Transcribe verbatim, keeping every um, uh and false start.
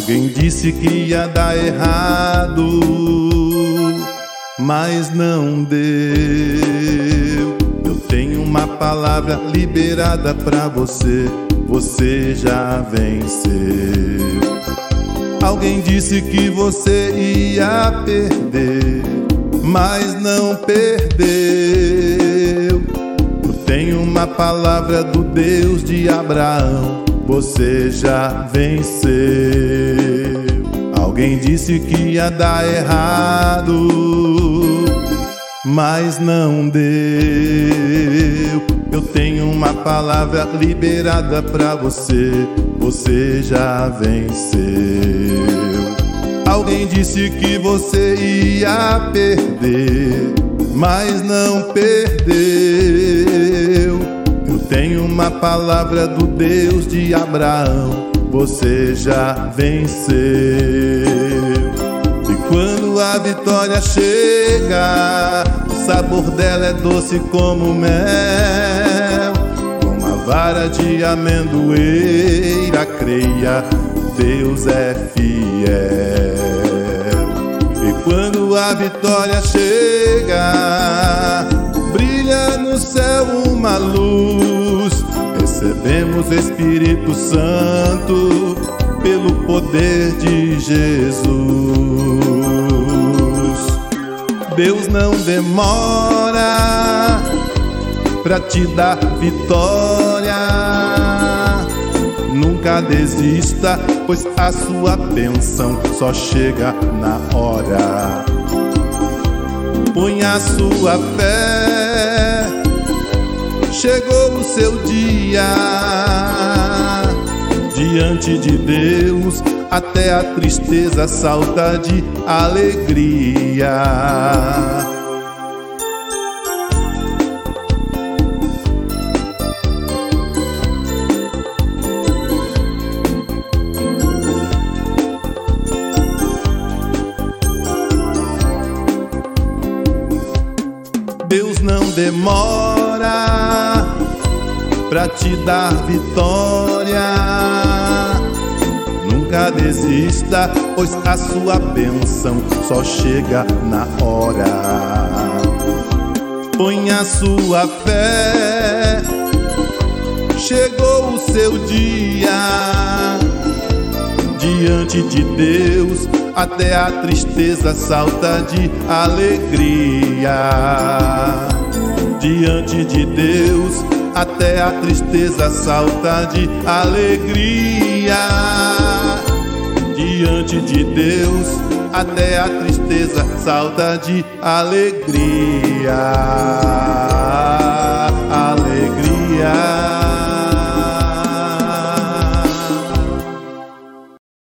Alguém disse que ia dar errado, mas não deu. Eu tenho uma palavra liberada pra você, você já venceu. Alguém disse que você ia perder, mas não perdeu. Eu tenho uma palavra do Deus de Abraão, você já venceu. Alguém disse que ia dar errado, mas não deu. Eu tenho uma palavra liberada pra você, você já venceu. Alguém disse que você ia perder, mas não perdeu. Eu tenho uma palavra do Deus de Abraão, você já venceu. E quando a vitória chega, o sabor dela é doce como mel. Com a vara de amendoeira, creia, Deus é fiel. E quando a vitória chega, brilha no céu uma luz. Recebemos Espírito Santo pelo poder de Jesus. Deus não demora pra te dar vitória. Nunca desista, pois a sua bênção só chega na hora. Põe a sua fé, chegou o seu dia. Diante de Deus, até a tristeza salta de alegria. Deus não demora pra te dar vitória. Nunca desista, pois a sua bênção só chega na hora. Põe a sua fé, chegou o seu dia. Diante de Deus, até a tristeza salta de alegria. Diante de Deus, até a tristeza salta de alegria. Diante de Deus, até a tristeza salta de alegria.